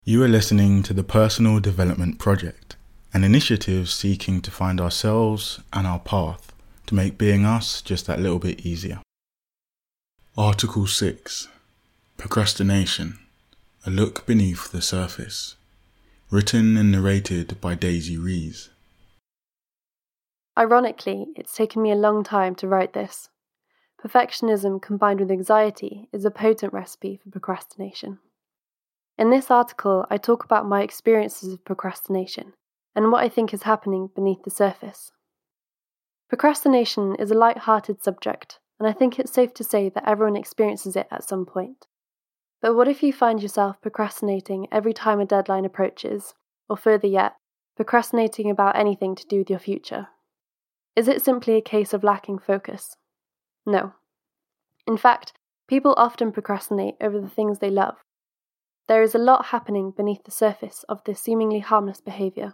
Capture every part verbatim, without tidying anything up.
You are listening to the Personal Development Project, an initiative seeking to find ourselves and our path to make being us just that little bit easier. Article six. Procrastination. A look beneath the surface. Written and narrated by Daisy Rees. Ironically, it's taken me a long time to write this. Perfectionism combined with anxiety is a potent recipe for procrastination. In this article, I talk about my experiences of procrastination and what I think is happening beneath the surface. Procrastination is a light-hearted subject, and I think it's safe to say that everyone experiences it at some point. But what if you find yourself procrastinating every time a deadline approaches, or further yet, procrastinating about anything to do with your future? Is it simply a case of lacking focus? No. In fact, people often procrastinate over the things they love. There is a lot happening beneath the surface of this seemingly harmless behaviour.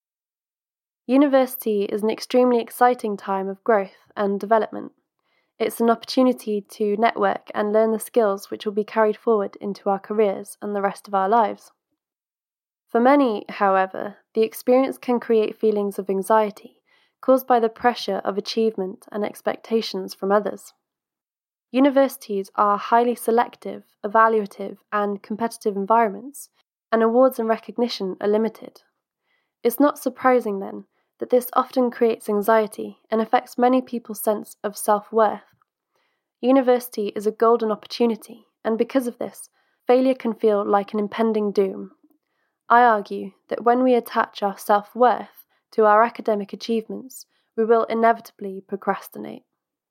University is an extremely exciting time of growth and development. It's an opportunity to network and learn the skills which will be carried forward into our careers and the rest of our lives. For many, however, the experience can create feelings of anxiety caused by the pressure of achievement and expectations from others. Universities are highly selective, evaluative, and competitive environments, and awards and recognition are limited. It's not surprising, then, that this often creates anxiety and affects many people's sense of self-worth. University is a golden opportunity, and because of this, failure can feel like an impending doom. I argue that when we attach our self-worth to our academic achievements, we will inevitably procrastinate.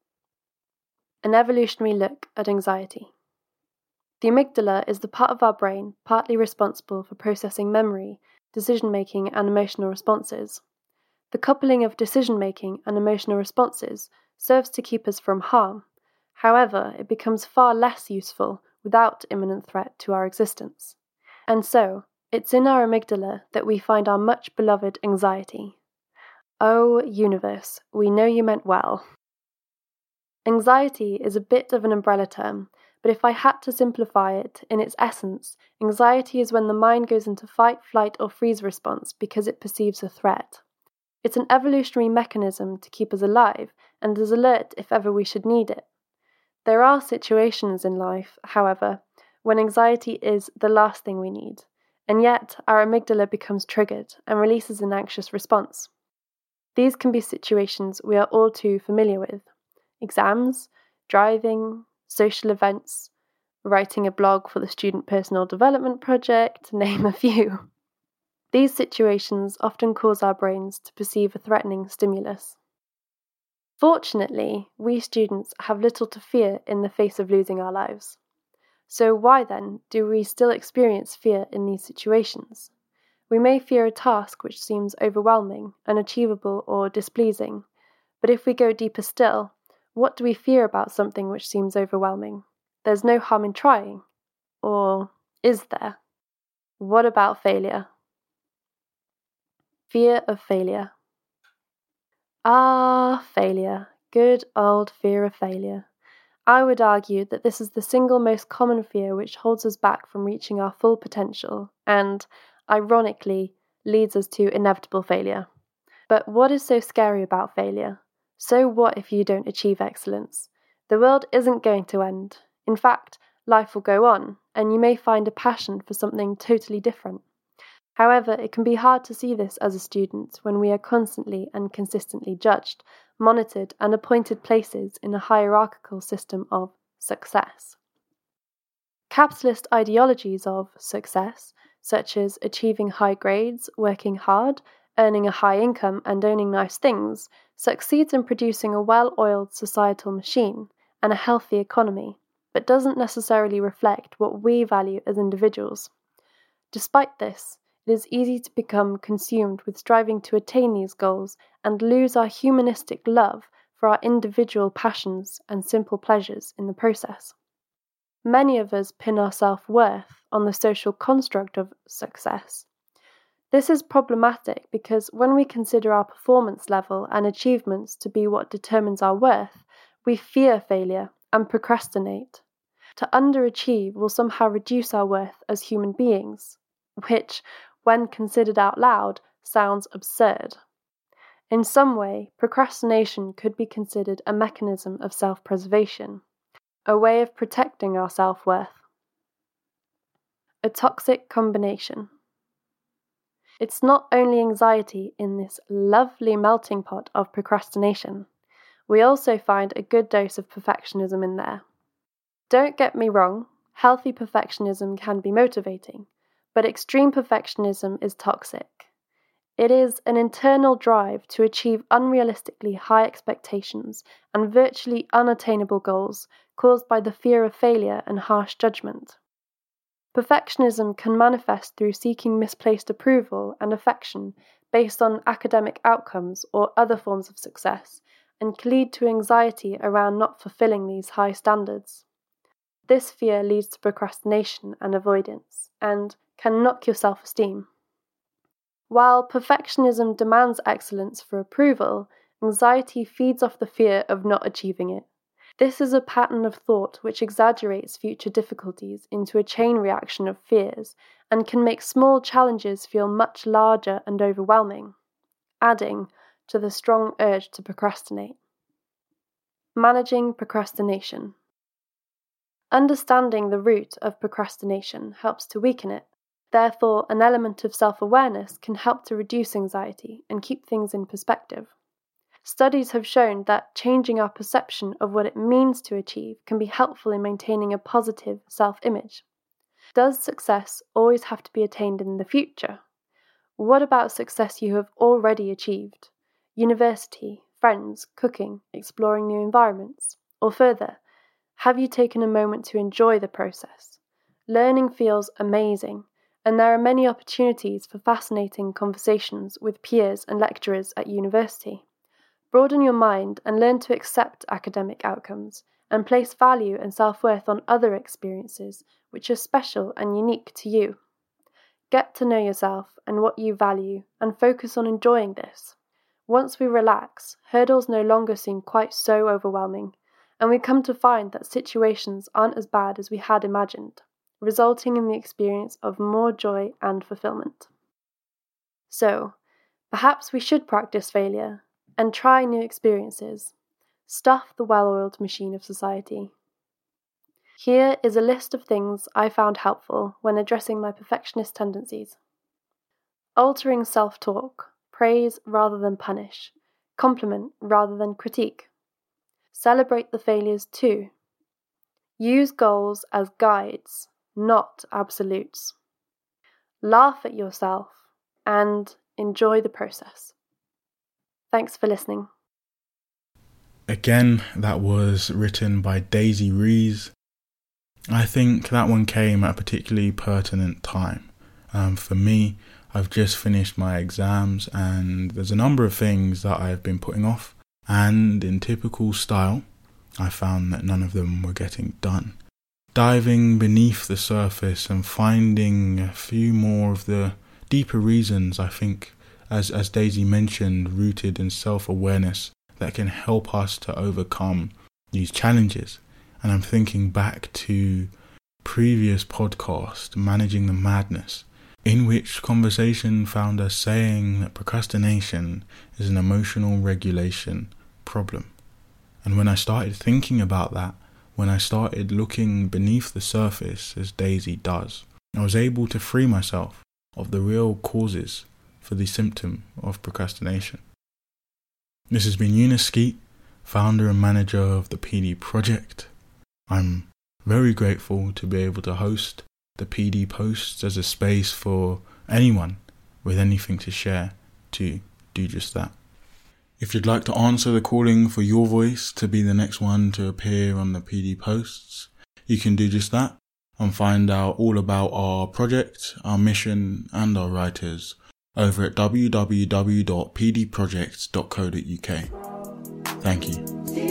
An evolutionary look at anxiety. The amygdala is the part of our brain partly responsible for processing memory, decision-making, and emotional responses. The coupling of decision-making and emotional responses serves to keep us from harm. However, it becomes far less useful without imminent threat to our existence. And so, it's in our amygdala that we find our much-beloved anxiety. Oh, universe, we know you meant well. Anxiety is a bit of an umbrella term, but if I had to simplify it, in its essence, anxiety is when the mind goes into fight, flight, or freeze response because it perceives a threat. It's an evolutionary mechanism to keep us alive and is alert if ever we should need it. There are situations in life, however, when anxiety is the last thing we need, and yet our amygdala becomes triggered and releases an anxious response. These can be situations we are all too familiar with. Exams, driving, social events, writing a blog for the Student Personal Development Project, to name a few. These situations often cause our brains to perceive a threatening stimulus. Fortunately, we students have little to fear in the face of losing our lives. So why then do we still experience fear in these situations? We may fear a task which seems overwhelming, unachievable, or displeasing, but if we go deeper still, what do we fear about something which seems overwhelming? There's no harm in trying. Or is there? What about failure? Fear of failure. Ah, failure. Good old fear of failure. I would argue that this is the single most common fear which holds us back from reaching our full potential and, ironically, leads us to inevitable failure. But what is so scary about failure? So what if you don't achieve excellence? The world isn't going to end. In fact, life will go on, and you may find a passion for something totally different. However, it can be hard to see this as a student when we are constantly and consistently judged, monitored, and appointed places in a hierarchical system of success. Capitalist ideologies of success, such as achieving high grades, working hard, earning a high income, and owning nice things, succeeds in producing a well-oiled societal machine and a healthy economy, but doesn't necessarily reflect what we value as individuals. Despite this, it is easy to become consumed with striving to attain these goals and lose our humanistic love for our individual passions and simple pleasures in the process. Many of us pin our self-worth on the social construct of success. This is problematic because when we consider our performance level and achievements to be what determines our worth, we fear failure and procrastinate. To underachieve will somehow reduce our worth as human beings. which, when considered out loud, sounds absurd. In some way, procrastination could be considered a mechanism of self-preservation, a way of protecting our self-worth. A toxic combination. It's not only anxiety in this lovely melting pot of procrastination. We also find a good dose of perfectionism in there. Don't get me wrong, healthy perfectionism can be motivating, but extreme perfectionism is toxic. It is an internal drive to achieve unrealistically high expectations and virtually unattainable goals caused by the fear of failure and harsh judgment. Perfectionism can manifest through seeking misplaced approval and affection based on academic outcomes or other forms of success, and can lead to anxiety around not fulfilling these high standards. This fear leads to procrastination and avoidance, and can knock your self-esteem. While perfectionism demands excellence for approval, anxiety feeds off the fear of not achieving it. This is a pattern of thought which exaggerates future difficulties into a chain reaction of fears and can make small challenges feel much larger and overwhelming, adding to the strong urge to procrastinate. Managing procrastination. Understanding the root of procrastination helps to weaken it. Therefore, an element of self-awareness can help to reduce anxiety and keep things in perspective. Studies have shown that changing our perception of what it means to achieve can be helpful in maintaining a positive self-image. Does success always have to be attained in the future? What about success you have already achieved? University, friends, cooking, exploring new environments? Or further, have you taken a moment to enjoy the process? Learning feels amazing, and there are many opportunities for fascinating conversations with peers and lecturers at university. Broaden your mind and learn to accept academic outcomes and place value and self-worth on other experiences which are special and unique to you. Get to know yourself and what you value and focus on enjoying this. Once we relax, hurdles no longer seem quite so overwhelming, and we come to find that situations aren't as bad as we had imagined, resulting in the experience of more joy and fulfillment. So, perhaps we should practice failure and try new experiences. Stuff the well-oiled machine of society. Here is a list of things I found helpful when addressing my perfectionist tendencies. Altering self-talk, praise rather than punish, compliment rather than critique. Celebrate the failures too. Use goals as guides, not absolutes. Laugh at yourself and enjoy the process. Thanks for listening. Again, that was written by Daisy Rees. I think that one came at a particularly pertinent time. Um, for me, I've just finished my exams and there's a number of things that I've been putting off, and in typical style, I found that none of them were getting done. Diving beneath the surface and finding a few more of the deeper reasons, I think, as, as Daisy mentioned, rooted in self-awareness that can help us to overcome these challenges. And I'm thinking back to previous podcast, Managing the Madness, in which conversation found us saying that procrastination is an emotional regulation problem. And when I started thinking about that, when I started looking beneath the surface, as Daisy does, I was able to free myself of the real causes for the symptom of procrastination. This has been Eunice Skeet, founder and manager of the P D Project. I'm very grateful to be able to host the P D Posts as a space for anyone with anything to share to do just that. If you'd like to answer the calling for your voice to be the next one to appear on the P D Posts, you can do just that and find out all about our project, our mission and our writers over at w w w dot p d projects dot co dot u k. Thank you.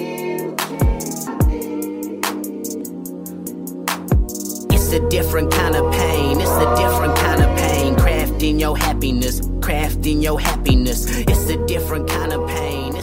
It's a different kind of pain, it's a different kind of pain. Crafting your happiness, crafting your happiness. It's a different kind of pain.